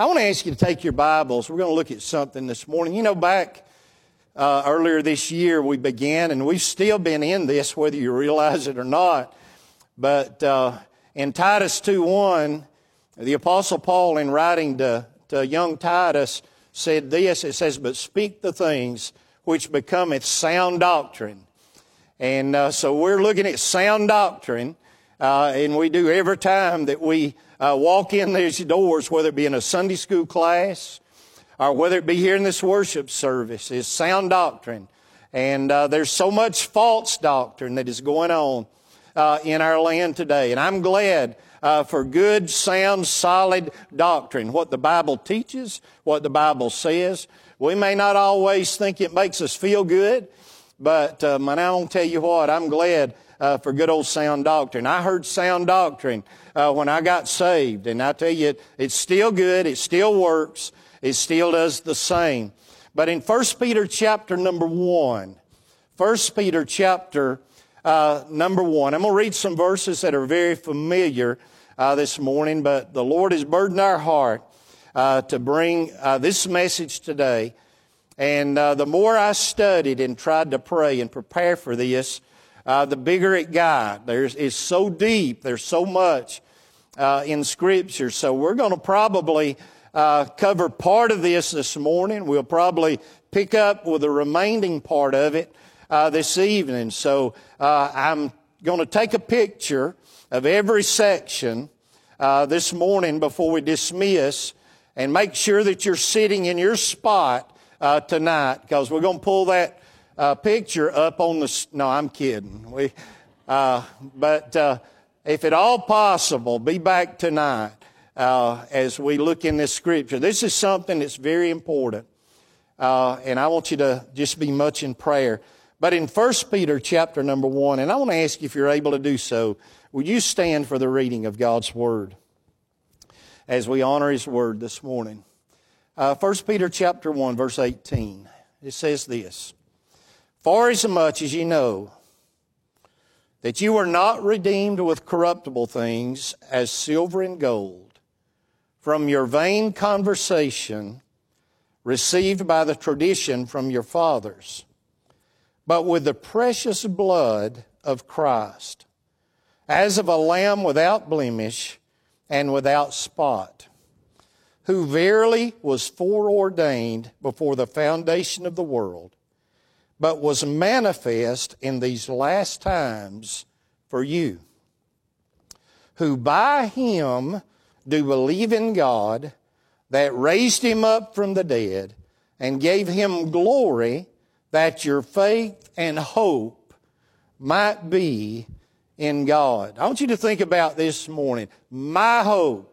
want to ask you to take your Bibles. We're going to look at something this morning. You know, back earlier this year we began, and we've still been in this, whether you realize it or not. But in Titus 2:1, the Apostle Paul, in writing to young Titus, said this. It says, "But speak the things which becometh sound doctrine." And so we're looking at sound doctrine, and we do every time that we walk in these doors, whether it be in a Sunday school class or whether it be here in this worship service, is sound doctrine. And there's so much false doctrine that is going on in our land today. And I'm glad for good, sound, solid doctrine, what the Bible teaches, what the Bible says. We may not always think it makes us feel good, but man, I won't tell you what, I'm glad for good old sound doctrine. I heard sound doctrine when I got saved, and I tell you, it's still good, it still works, it still does the same. But in 1 Peter chapter number 1, 1 Peter chapter number 1, I'm going to read some verses that are very familiar this morning, but the Lord has burdened our heart to bring this message today. And the more I studied and tried to pray and prepare for this, the bigger it got. It's so deep. There's so much in Scripture. So we're going to probably cover part of this morning. We'll probably pick up with the remaining part of it this evening. So I'm going to take a picture of every section this morning before we dismiss, and make sure that you're sitting in your spot tonight, because we're going to pull that picture up on the... No, I'm kidding. But if at all possible, be back tonight as we look in this Scripture. This is something that's very important, and I want you to just be much in prayer. But in 1 Peter chapter number 1, and I want to ask you if you're able to do so, will you stand for the reading of God's Word as we honor His Word this morning? 1 Peter chapter 1, verse 18, it says this, "For as much as ye know that you were not redeemed with corruptible things as silver and gold from your vain conversation received by the tradition from your fathers, but with the precious blood of Christ, as of a lamb without blemish and without spot, who verily was foreordained before the foundation of the world, but was manifest in these last times for you, who by Him do believe in God, that raised Him up from the dead, and gave Him glory, that your faith and hope might be in God." I want you to think about this morning. My hope,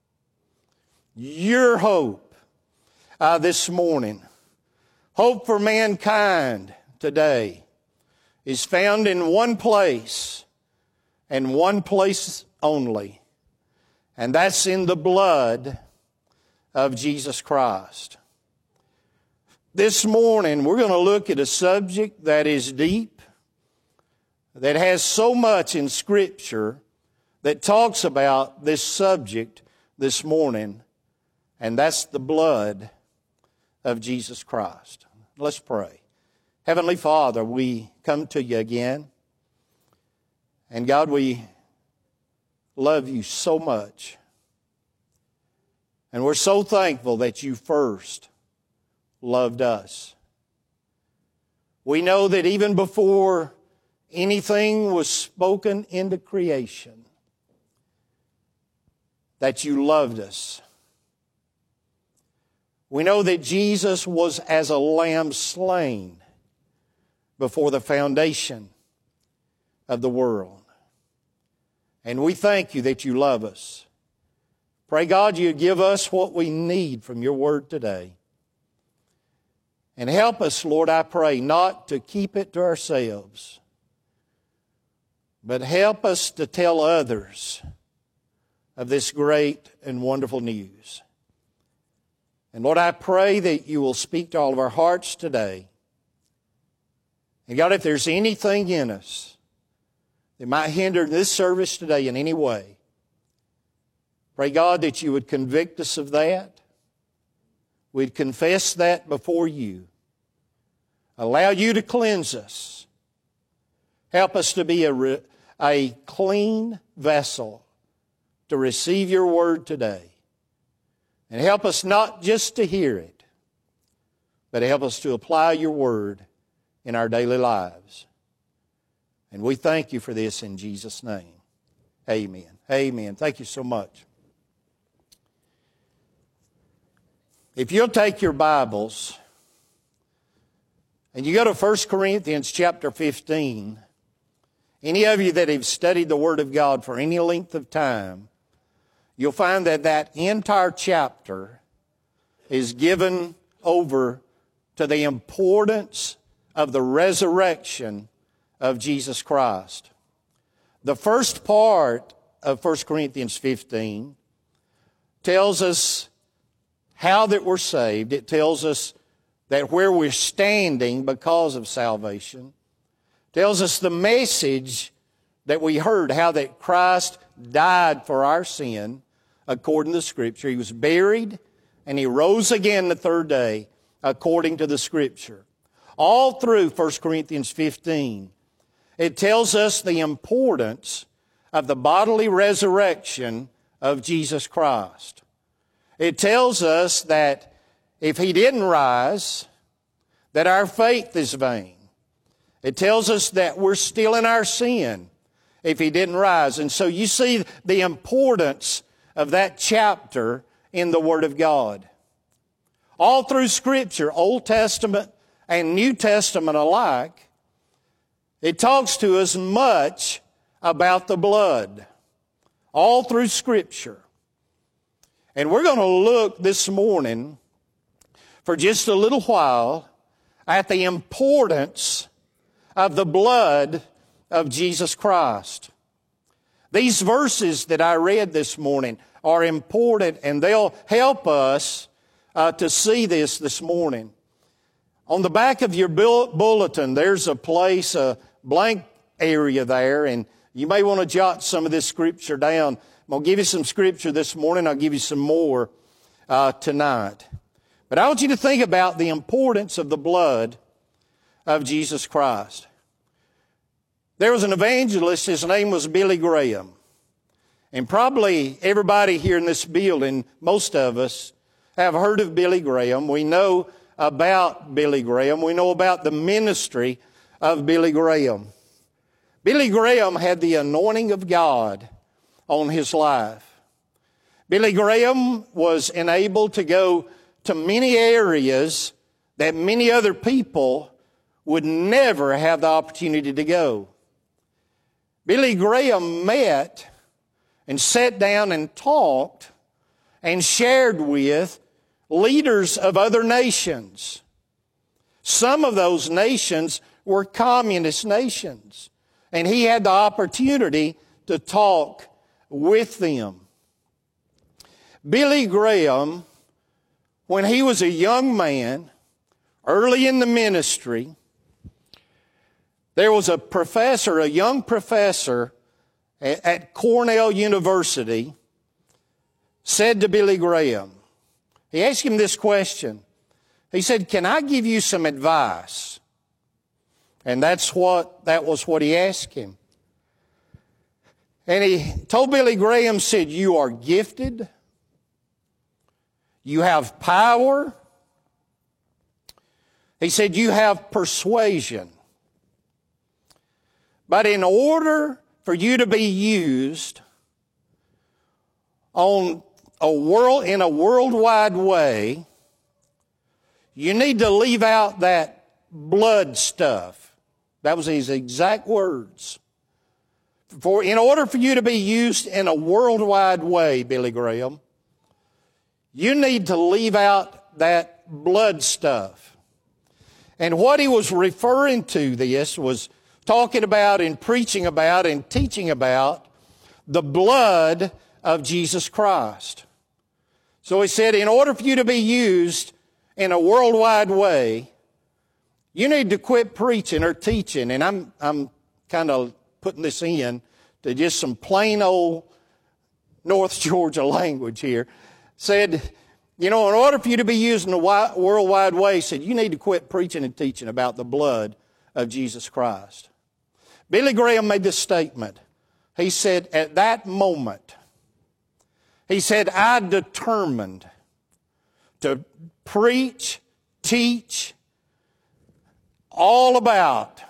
your hope this morning, hope for mankind today is found in one place and one place only, and that's in the blood of Jesus Christ. This morning we're going to look at a subject that is deep, that has so much in Scripture that talks about this subject this morning, and that's the blood of Jesus Christ. Let's pray. Heavenly Father, we come to you again. And God, we love you so much. And we're so thankful that you first loved us. We know that even before anything was spoken into creation, that you loved us. We know that Jesus was as a lamb slain before the foundation of the world. And we thank you that you love us. Pray, God, you give us what we need from your word today. And help us, Lord, I pray, not to keep it to ourselves, but help us to tell others of this great and wonderful news. And Lord, I pray that you will speak to all of our hearts today. And God, if there's anything in us that might hinder this service today in any way, pray, God, that you would convict us of that. we'd confess that before you. Allow you to cleanse us. Help us to be a clean vessel to receive your word today. And help us not just to hear it, but help us to apply your word in our daily lives. And we thank you for this in Jesus' name. Amen. Amen. Thank you so much. If you'll take your Bibles and you go to 1 Corinthians chapter 15, any of you that have studied the Word of God for any length of time, you'll find that that entire chapter is given over to the importance of the resurrection of Jesus Christ. The first part of 1 Corinthians 15 tells us how that we're saved. It tells us that where we're standing because of salvation. It tells us the message that we heard, how that Christ died for our sin according to Scripture. He was buried and He rose again the third day according to the Scripture. All through 1 Corinthians 15, it tells us the importance of the bodily resurrection of Jesus Christ. It tells us that if He didn't rise, that our faith is vain. It tells us that we're still in our sin if He didn't rise. And so you see the importance of that chapter in the Word of God. All through Scripture, Old Testament and New Testament alike, it talks to us much about the blood. All through Scripture. And we're going to look this morning for just a little while at the importance of the blood of Jesus Christ. These verses that I read this morning are important, and they'll help us to see this morning. On the back of your bulletin, there's a place, a blank area there, and you may want to jot some of this Scripture down. I'm going to give you some Scripture this morning. I'll give you some more tonight. But I want you to think about the importance of the blood of Jesus Christ. There was an evangelist, his name was Billy Graham. And probably everybody here in this building, most of us, have heard of Billy Graham. We know about Billy Graham. We know about the ministry of Billy Graham. Billy Graham had the anointing of God on his life. Billy Graham was enabled to go to many areas that many other people would never have the opportunity to go. Billy Graham met and sat down and talked and shared with leaders of other nations. Some of those nations were communist nations, and he had the opportunity to talk with them. Billy Graham, when he was a young man, early in the ministry, there was a professor, a young professor at Cornell University, said to Billy Graham, he asked him this question. He said, "Can I give you some advice?" And that was what he asked him. And he told Billy Graham, said, "You are gifted. You have power." He said, "You have persuasion. But in order for you to be used in a worldwide way, you need to leave out that blood stuff." That was his exact words. In order for you to be used in a worldwide way, Billy Graham, you need to leave out that blood stuff. And what he was referring to this was talking about and preaching about and teaching about the blood of Jesus Christ. So he said, in order for you to be used in a worldwide way, you need to quit preaching or teaching. And I'm kind of putting this in to just some plain old North Georgia language here. Said, You know, in order for you to be used in a worldwide way, he said, you need to quit preaching and teaching about the blood of Jesus Christ. Billy Graham made this statement. He said, at that moment, he said, I determined to preach, teach all about,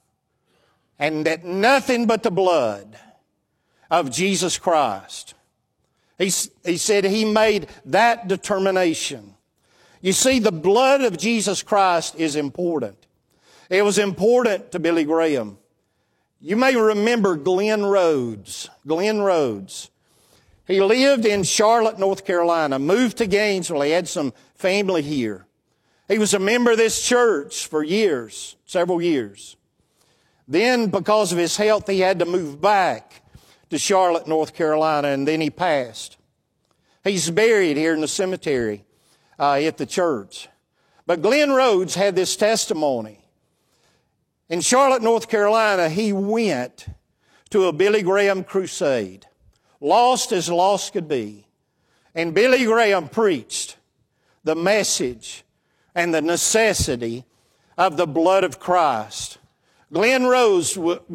and that nothing but the blood of Jesus Christ. He said he made that determination. You see, the blood of Jesus Christ is important. It was important to Billy Graham. You may remember Glenn Rhodes. Glenn Rhodes. He lived in Charlotte, North Carolina, moved to Gainesville. He had some family here. He was a member of this church for years, several years. Then, because of his health, he had to move back to Charlotte, North Carolina, and then he passed. He's buried here in the cemetery at the church. But Glenn Rhodes had this testimony. In Charlotte, North Carolina, he went to a Billy Graham crusade, lost as lost could be. And Billy Graham preached the message and the necessity of the blood of Christ. Glenn Rhodes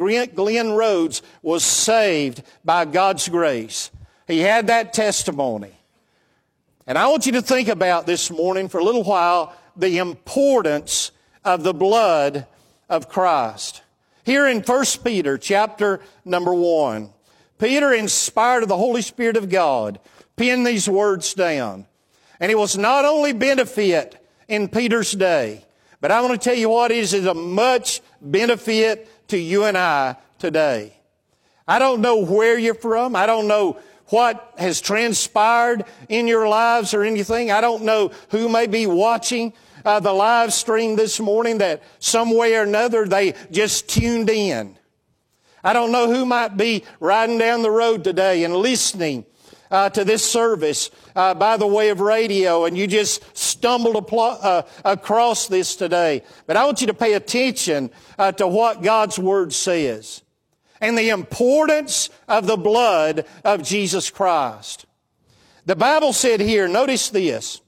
was saved by God's grace. He had that testimony. And I want you to think about this morning for a little while the importance of the blood of Christ. Here in 1 Peter chapter number 1, Peter, inspired of the Holy Spirit of God, penned these words down. And it was not only benefit in Peter's day, but I want to tell you what is a much benefit to you and I today. I don't know where you're from. I don't know what has transpired in your lives or anything. I don't know who may be watching the live stream this morning that some way or another they just tuned in. I don't know who might be riding down the road today and listening to this service by the way of radio, and you just stumbled across this today. But I want you to pay attention to what God's Word says and the importance of the blood of Jesus Christ. The Bible said here, notice this.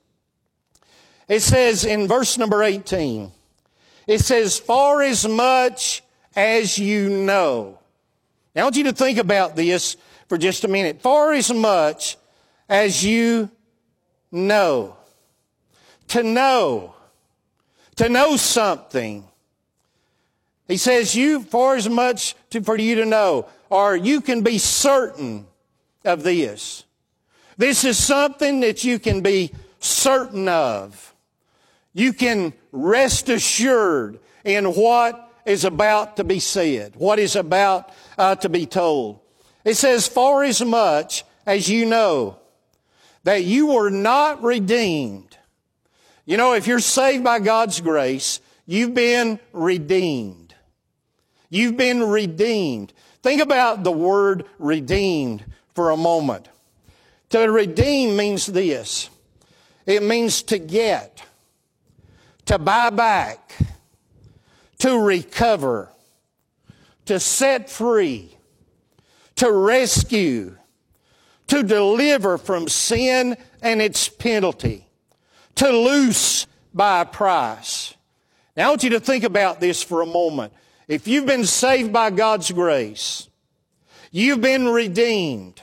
It says in verse number 18, it says, for as much as you know. Now I want you to think about this for just a minute. For as much as you know. To know something. He says, for as much for you to know, or you can be certain of this. This is something that you can be certain of. You can rest assured in what is about to be said, what is about to be told. It says, for as much as you know that you were not redeemed. You know, if you're saved by God's grace, you've been redeemed. You've been redeemed. Think about the word redeemed for a moment. To redeem means this. It means to get, to buy back, to recover, to set free, to rescue, to deliver from sin and its penalty, to loose by a price. Now I want you to think about this for a moment. If you've been saved by God's grace, you've been redeemed.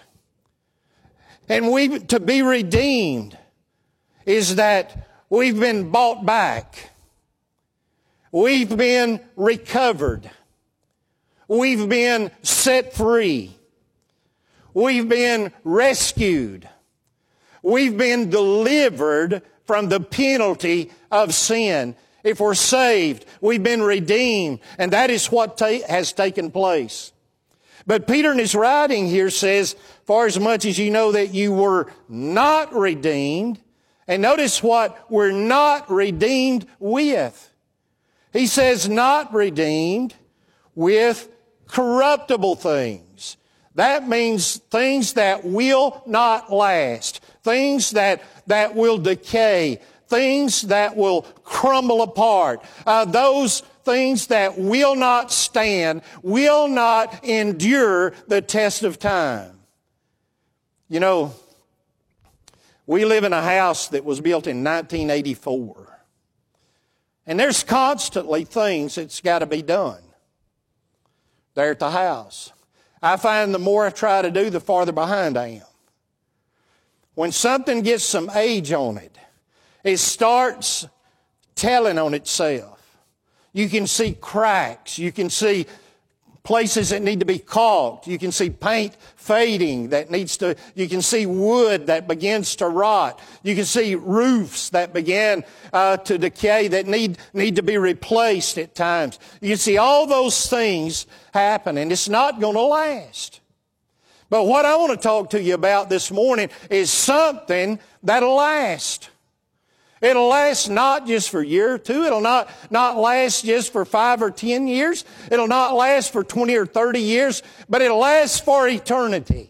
And to be redeemed is that we've been bought back. We've been recovered. We've been set free. We've been rescued. We've been delivered from the penalty of sin. If we're saved, we've been redeemed, and that is what has taken place. But Peter in his writing here says, for as much as you know that you were not redeemed, and notice what we're not redeemed with. He says not redeemed with corruptible things. That means things that will not last, things that will decay, things that will crumble apart, those things that will not stand, will not endure the test of time. You know, We live in a house that was built in 1984. And there's constantly things that's got to be done there at the house. I find the more I try to do, the farther behind I am. When something gets some age on it, it starts telling on itself. You can see cracks. You can see places that need to be caulked. You can see paint fading you can see wood that begins to rot. You can see roofs that begin to decay that need to be replaced at times. You can see all those things happen, and it's not going to last. But what I want to talk to you about this morning is something that'll last. It'll last not just for a year or two. It'll not last just for 5 or 10 years. It'll not last for 20 or 30 years, but it'll last for eternity.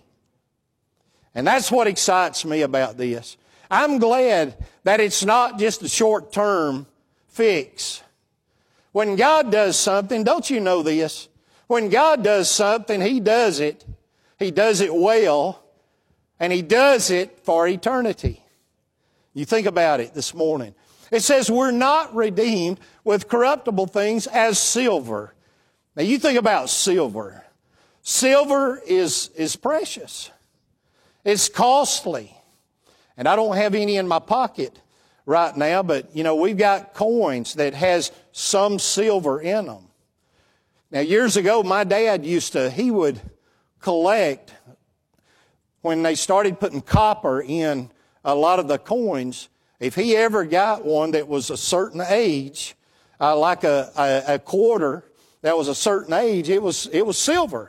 And that's what excites me about this. I'm glad that it's not just a short-term fix. When God does something, don't you know this? When God does something, He does it. He does it well, and He does it for eternity. You think about it this morning. It says we're not redeemed with corruptible things as silver. Now you think about silver. Silver is precious. It's costly. And I don't have any in my pocket right now, but we've got coins that has some silver in them. Now years ago, my dad he would collect when they started putting copper in a lot of the coins. If he ever got one that was a certain age, like a quarter that was a certain age, it was silver.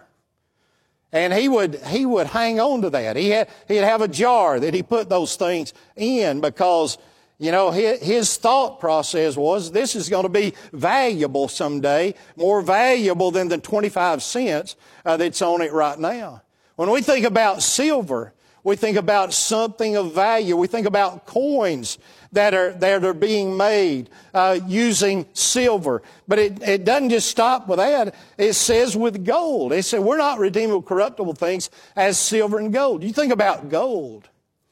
And he would hang on to that. He'd have a jar that he put those things in because, his thought process was this is going to be valuable someday, more valuable than the 25 cents that's on it right now. When we think about silver, we think about something of value. We think about coins that are being made using silver. But it doesn't just stop with that. It says with gold. It said we're not redeemed with corruptible things as silver and gold. You think about gold.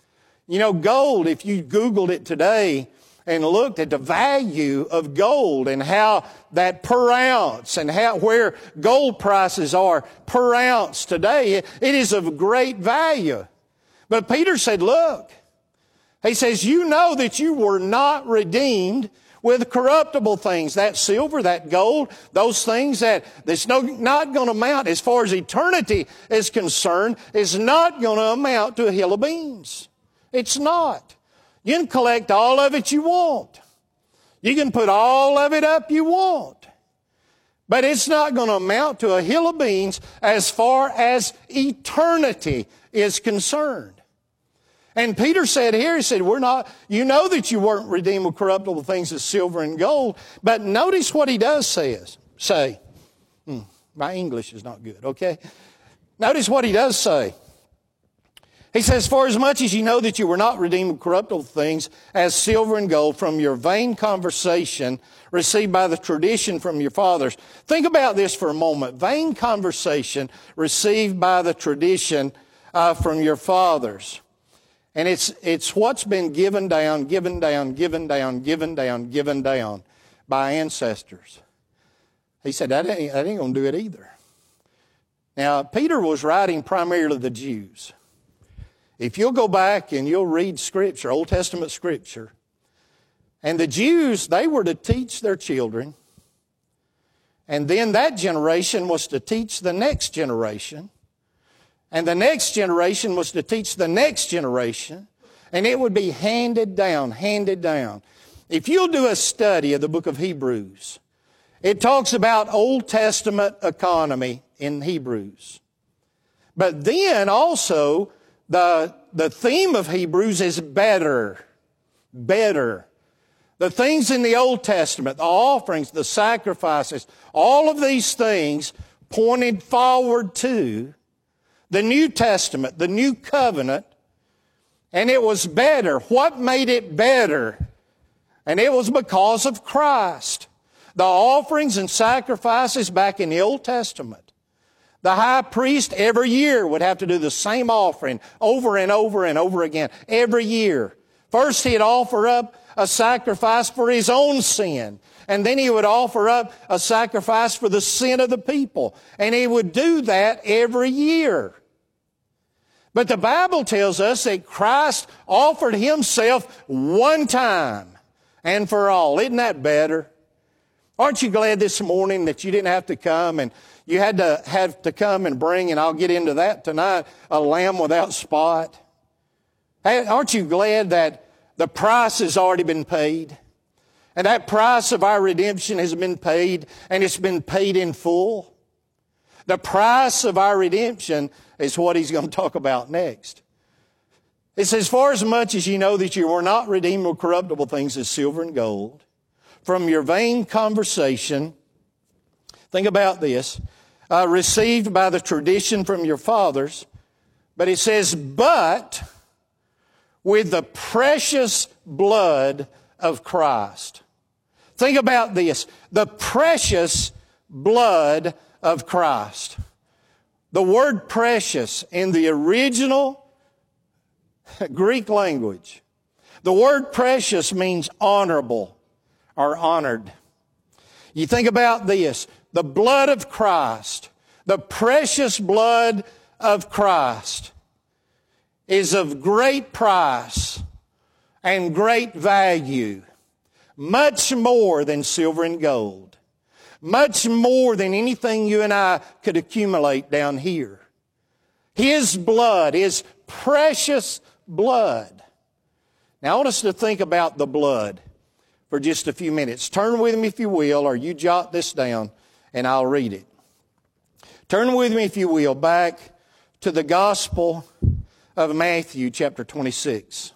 Gold, if you Googled it today and looked at the value of gold and how that per ounce and where gold prices are per ounce today, it is of great value. But Peter said, look, he says, you know that you were not redeemed with corruptible things. That silver, that gold, those things that's not going to amount, as far as eternity is concerned, is not going to amount to a hill of beans. It's not. You can collect all of it you want. You can put all of it up you want. But it's not going to amount to a hill of beans as far as eternity is concerned. And Peter said here, he said, you know that you weren't redeemed with corruptible things as silver and gold. But notice what he does say. My English is not good, okay? Notice what he does say. He says, for as much as you know that you were not redeemed with corruptible things as silver and gold from your vain conversation received by the tradition from your fathers. Think about this for a moment. Vain conversation received by the tradition from your fathers. And it's what's been given down by ancestors. He said, that ain't going to do it either. Now, Peter was writing primarily to the Jews. If you'll go back and you'll read Scripture, Old Testament Scripture, and the Jews, they were to teach their children, and then that generation was to teach the next generation, and the next generation was to teach the next generation, and it would be handed down. If you'll do a study of the book of Hebrews, it talks about Old Testament economy in Hebrews. But then also, the theme of Hebrews is better. Better. The things in the Old Testament, the offerings, the sacrifices, all of these things pointed forward to the New Testament, the New Covenant, and it was better. What made it better? And it was because of Christ. The offerings and sacrifices back in the Old Testament, The high priest every year would have to do the same offering over and over and over again, every year. First, he'd offer up a sacrifice for his own sin. And then he would offer up a sacrifice for the sin of the people. And he would do that every year. But the Bible tells us that Christ offered himself one time and for all. Isn't that better? Aren't you glad this morning that you didn't have to come and you had to come and bring, and I'll get into that tonight, a lamb without spot? Hey, aren't you glad that the price has already been paid? And that price of our redemption has been paid, and it's been paid in full. The price of our redemption is what he's going to talk about next. It says, for as much as you know that you were not redeemed with corruptible things as silver and gold, from your vain conversation, think about this, received by the tradition from your fathers, but it says, but with the precious blood of Christ. Think about this, the precious blood of Christ. The word precious in the original Greek language, the word precious means honorable or honored. You think about this, the blood of Christ, the precious blood of Christ is of great price and great value, much more than silver and gold, much more than anything you and I could accumulate down here. His blood, His precious blood. Now I want us to think about the blood for just a few minutes. Turn with me if you will, or you jot this down and I'll read it. Turn with me if you will back to the Gospel of Matthew chapter 26.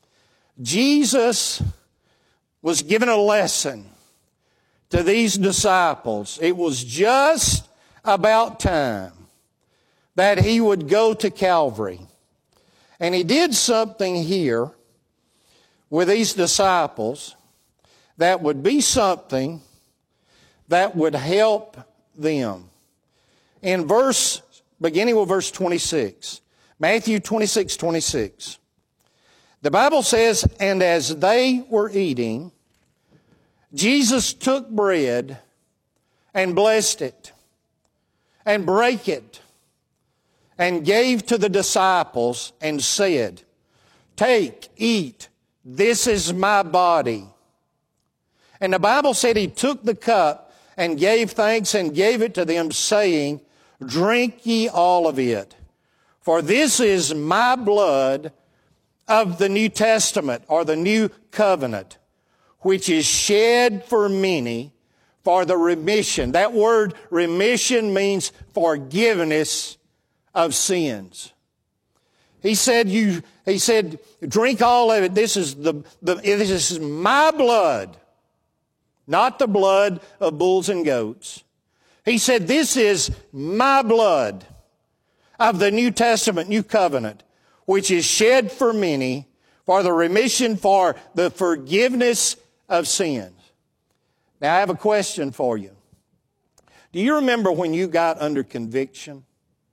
Jesus was given a lesson to these disciples. It was just about time that he would go to Calvary. And he did something here with these disciples that would be something that would help them. Beginning with verse 26, Matthew 26:26. The Bible says, and as they were eating, Jesus took bread and blessed it and brake it and gave to the disciples and said, take, eat, this is my body. And the Bible said he took the cup and gave thanks and gave it to them, saying, drink ye all of it, for this is my blood of the New Testament, or the New Covenant, which is shed for many for the remission. That word remission means forgiveness of sins. He said, drink all of it. This is my blood, not the blood of bulls and goats. He said, this is my blood of the New Testament, New Covenant, which is shed for many for the remission, for the forgiveness of sins. Now, I have a question for you. Do you remember when you got under conviction?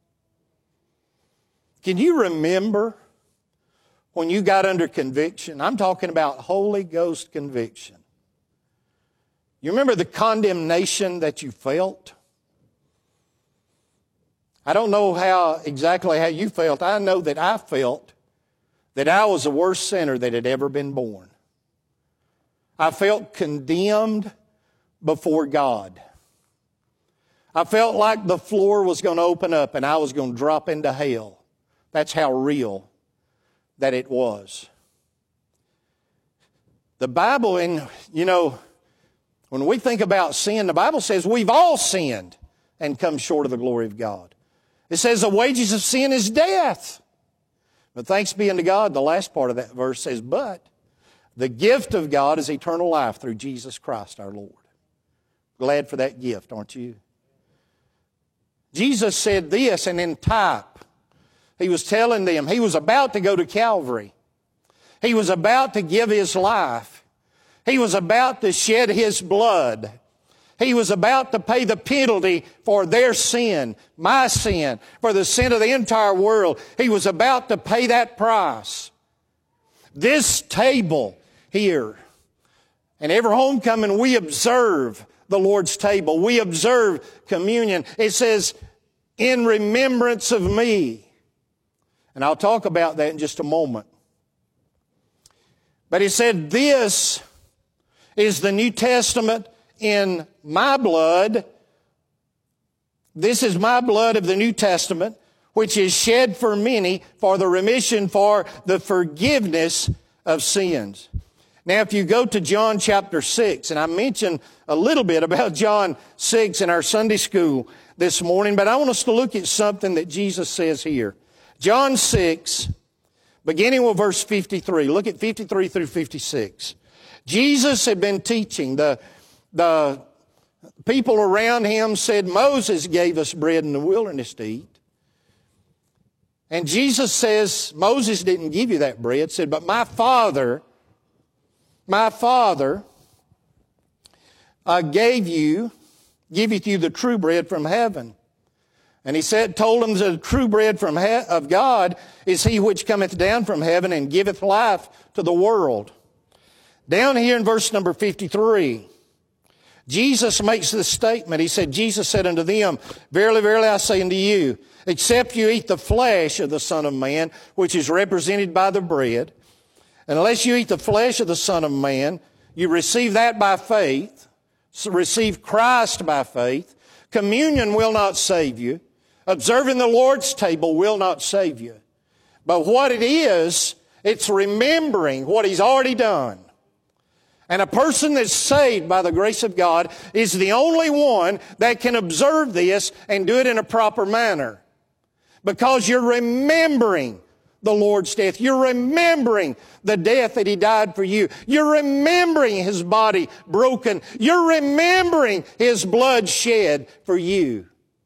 Can you remember when you got under conviction? I'm talking about Holy Ghost conviction. You remember the condemnation that you felt? I don't know exactly how you felt. I know that I felt that I was the worst sinner that had ever been born. I felt condemned before God. I felt like the floor was going to open up and I was going to drop into hell. That's how real that it was. The Bible, when we think about sin, the Bible says we've all sinned and come short of the glory of God. It says the wages of sin is death. But thanks be unto God, the last part of that verse says, but the gift of God is eternal life through Jesus Christ our Lord. Glad for that gift, aren't you? Jesus said this, and in type, he was telling them he was about to go to Calvary. He was about to give his life. He was about to shed his blood. He was about to pay the penalty for their sin, my sin, for the sin of the entire world. He was about to pay that price. This table here, and every homecoming we observe the Lord's table. We observe communion. It says, in remembrance of me. And I'll talk about that in just a moment. But he said, this is the New Testament in my blood. This is my blood of the New Testament, which is shed for many for the remission, for the forgiveness of sins. Now, if you go to John chapter 6, and I mentioned a little bit about John 6 in our Sunday school this morning, but I want us to look at something that Jesus says here. John 6, beginning with verse 53. Look at 53 through 56. Jesus had been teaching. The people around him said, Moses gave us bread in the wilderness to eat. And Jesus says, Moses didn't give you that bread. Said, but my Father giveth you the true bread from heaven. And he told them that the true bread of God is he which cometh down from heaven and giveth life to the world. Down here in verse number 53, Jesus makes this statement. He said, Jesus said unto them, verily, verily, I say unto you, except you eat the flesh of the Son of Man, which is represented by the bread, and unless you eat the flesh of the Son of Man, you receive that by faith, receive Christ by faith. Communion will not save you. Observing the Lord's table will not save you. But what it is, it's remembering what He's already done. And a person that's saved by the grace of God is the only one that can observe this and do it in a proper manner. Because you're remembering the Lord's death. You're remembering the death that He died for you. You're remembering His body broken. You're remembering His blood shed for you.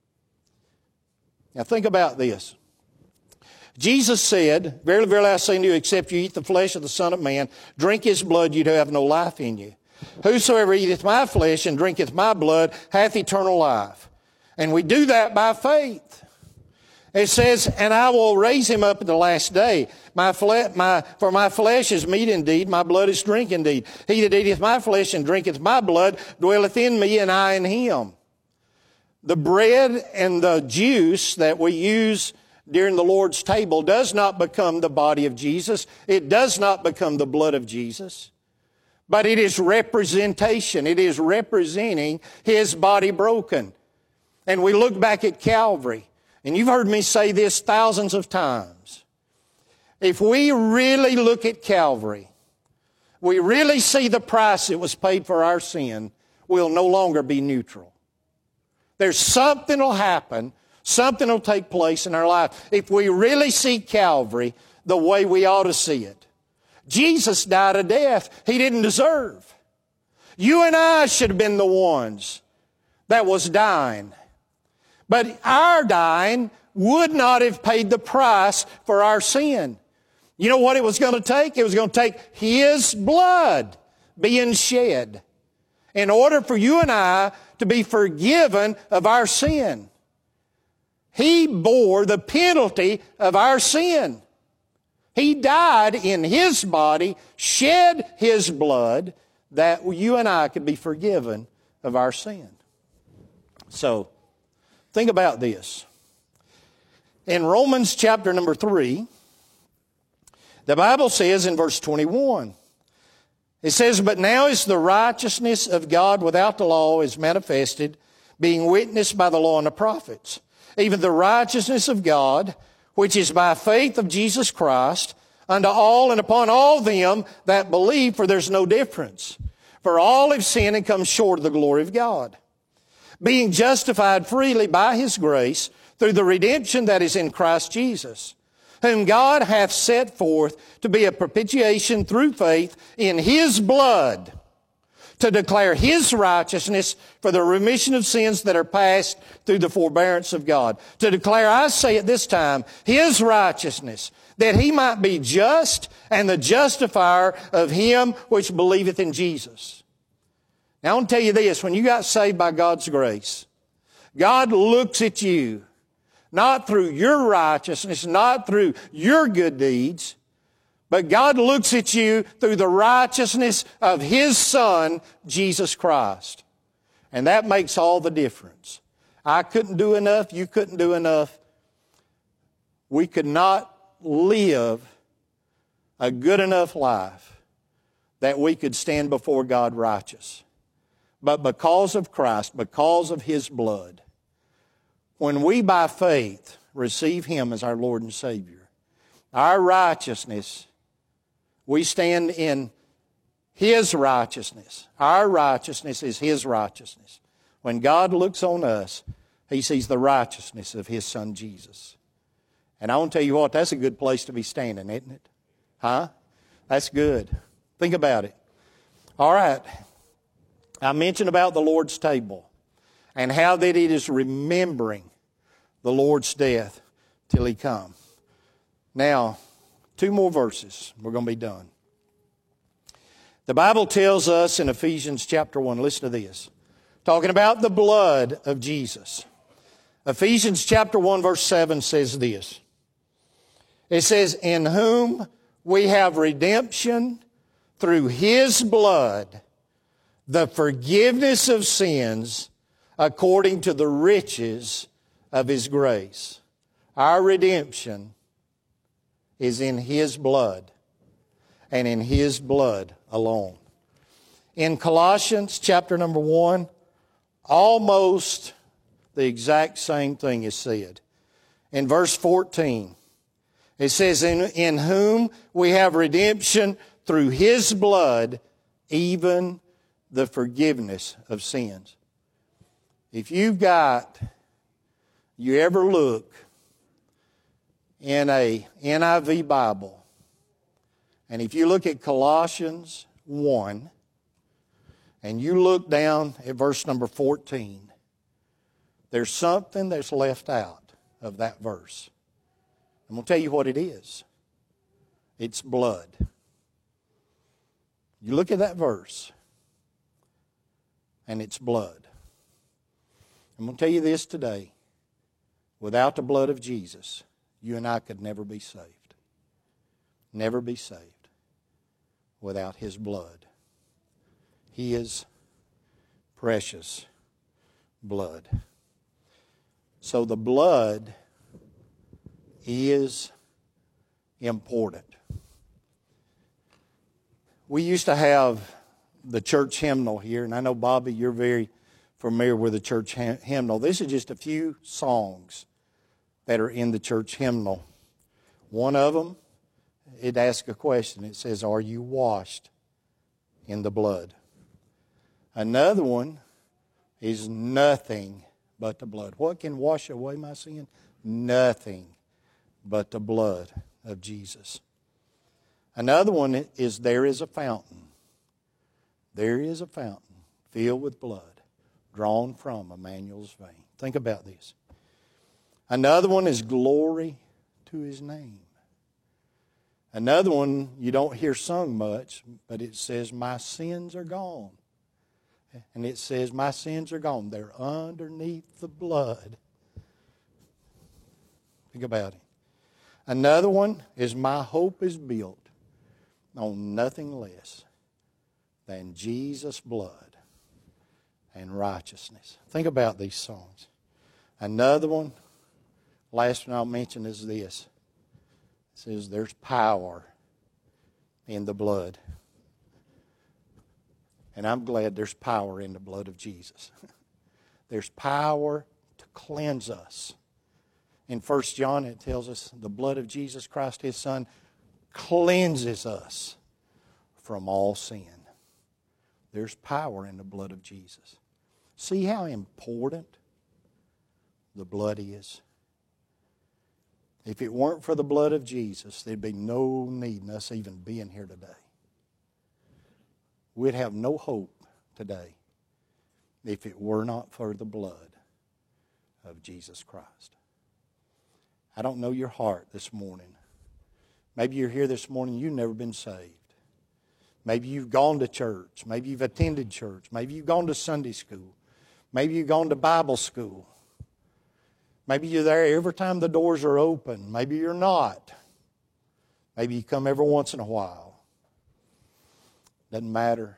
Now think about this. Jesus said, verily, verily, I say unto you, except you eat the flesh of the Son of Man, drink His blood, you do have no life in you. Whosoever eateth my flesh and drinketh my blood hath eternal life. And we do that by faith. It says, and I will raise him up at the last day. For my flesh is meat indeed, my blood is drink indeed. He that eateth my flesh and drinketh my blood dwelleth in me, and I in him. The bread and the juice that we use during the Lord's table does not become the body of Jesus. It does not become the blood of Jesus. But it is representation. It is representing His body broken. And we look back at Calvary. And you've heard me say this thousands of times. If we really look at Calvary, we really see the price that was paid for our sin, we'll no longer be neutral. There's something will happen, something will take place in our life if we really see Calvary the way we ought to see it. Jesus died a death He didn't deserve. You and I should have been the ones that was dying. But our dying would not have paid the price for our sin. You know what it was going to take? It was going to take His blood being shed in order for you and I to be forgiven of our sin. He bore the penalty of our sin. He died in His body, shed His blood, that you and I could be forgiven of our sin. So, think about this. In Romans chapter number 3, the Bible says in verse 21, it says, but now is the righteousness of God without the law is manifested, being witnessed by the law and the prophets, even the righteousness of God, which is by faith of Jesus Christ, unto all and upon all them that believe, for there's no difference. For all have sinned and come short of the glory of God, being justified freely by His grace through the redemption that is in Christ Jesus, whom God hath set forth to be a propitiation through faith in His blood, to declare His righteousness for the remission of sins that are past through the forbearance of God. To declare, I say at this time, His righteousness, that He might be just and the justifier of him which believeth in Jesus. Now I want to tell you this, when you got saved by God's grace, God looks at you not through your righteousness, not through your good deeds, but God looks at you through the righteousness of His Son, Jesus Christ. And that makes all the difference. I couldn't do enough. You couldn't do enough. We could not live a good enough life that we could stand before God righteous. But because of Christ, because of His blood, when we by faith receive Him as our Lord and Savior, our righteousness, we stand in His righteousness. Our righteousness is His righteousness. When God looks on us, He sees the righteousness of His Son Jesus. And I want to tell you what, that's a good place to be standing, isn't it? Huh? That's good. Think about it. All right. I mentioned about the Lord's table and how that it is remembering the Lord's death till He come. Now, 2 more verses. We're going to be done. The Bible tells us in Ephesians chapter 1, listen to this, talking about the blood of Jesus. Ephesians chapter 1 verse 7 says this. It says, in whom we have redemption through His blood, the forgiveness of sins according to the riches of His grace. Our redemption is in His blood and in His blood alone. In Colossians chapter number 1, almost the exact same thing is said. In verse 14, it says, in whom we have redemption through His blood, even the forgiveness of sins. If you ever look in a NIV Bible, and if you look at Colossians 1, and you look down at verse number 14, there's something that's left out of that verse. I'm going to tell you what it is. It's blood. You look at that verse, and it's blood. I'm going to tell you this today. Without the blood of Jesus, you and I could never be saved. Never be saved without His blood. His precious blood. So the blood is important. We used to have the church hymnal here, and I know, Bobby, you're very familiar with the church hymnal. This is just a few songs that are in the church hymnal. One of them, it asks a question. It says, are you washed in the blood? Another one is nothing but the blood. What can wash away my sin? Nothing but the blood of Jesus. Another one is there is a fountain. There is a fountain filled with blood drawn from Emmanuel's vein. Think about this. Another one is glory to His name. Another one you don't hear sung much, but it says, my sins are gone. And it says, my sins are gone. They're underneath the blood. Think about it. Another one is, my hope is built on nothing less than Jesus' blood and righteousness. Think about these songs. Another one, last one I'll mention is this. It says there's power in the blood. And I'm glad there's power in the blood of Jesus. There's power to cleanse us. In 1 John it tells us the blood of Jesus Christ, His Son, cleanses us from all sin. There's power in the blood of Jesus. See how important the blood is? If it weren't for the blood of Jesus, there'd be no need in us even being here today. We'd have no hope today if it were not for the blood of Jesus Christ. I don't know your heart this morning. Maybe you're here this morning, you've never been saved. Maybe you've gone to church. Maybe you've attended church. Maybe you've gone to Sunday school. Maybe you've gone to Bible school. Maybe you're there every time the doors are open. Maybe you're not. Maybe you come every once in a while. Doesn't matter.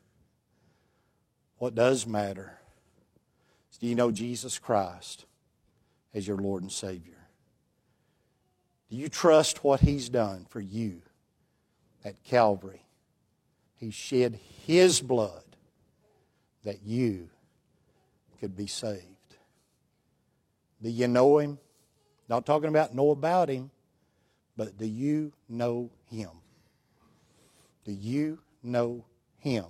What does matter is, do you know Jesus Christ as your Lord and Savior? Do you trust what He's done for you at Calvary? He shed His blood that you could be saved. Do you know Him? Not talking about know about Him, but do you know Him? Do you know Him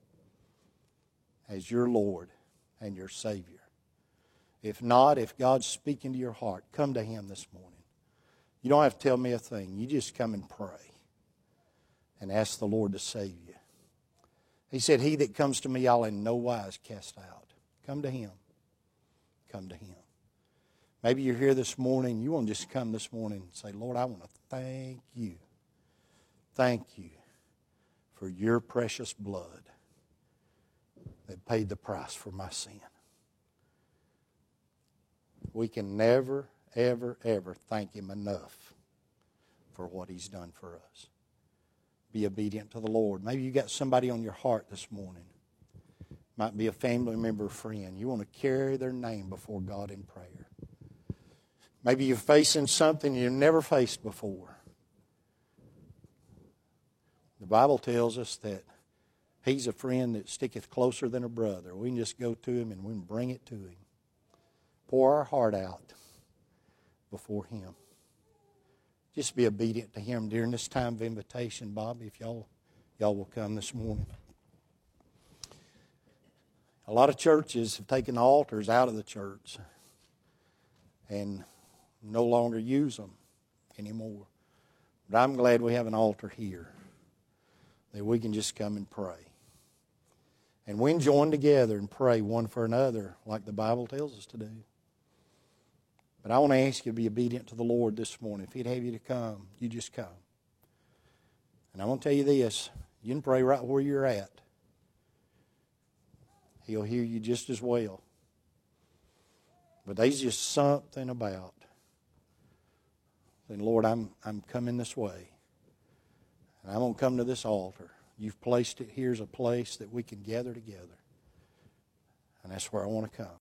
as your Lord and your Savior? If not, if God's speaking to your heart, come to Him this morning. You don't have to tell me a thing. You just come and pray and ask the Lord to save you. He said, "He that comes to me, I'll in no wise cast out." Come to Him. Come to Him. Maybe you're here this morning. You want to just come this morning and say, "Lord, I want to thank you. Thank you for your precious blood that paid the price for my sin." We can never, ever, ever thank Him enough for what He's done for us. Be obedient to the Lord. Maybe you got somebody on your heart this morning. Might be a family member or friend. You want to carry their name before God in prayer. Maybe you're facing something you've never faced before. The Bible tells us that He's a friend that sticketh closer than a brother. We can just go to Him and we can bring it to Him. Pour our heart out before Him. Just be obedient to Him during this time of invitation. Bob, if y'all will come this morning. A lot of churches have taken the altars out of the church and no longer use them anymore. But I'm glad we have an altar here that we can just come and pray. And we can join together and pray one for another like the Bible tells us to do. But I want to ask you to be obedient to the Lord this morning. If He'd have you to come, you just come. And I want to tell you this, you can pray right where you're at. He'll hear you just as well. But there's just something about saying, "Lord, I'm coming this way. And I'm going to come to this altar. You've placed it here as a place that we can gather together. And that's where I want to come."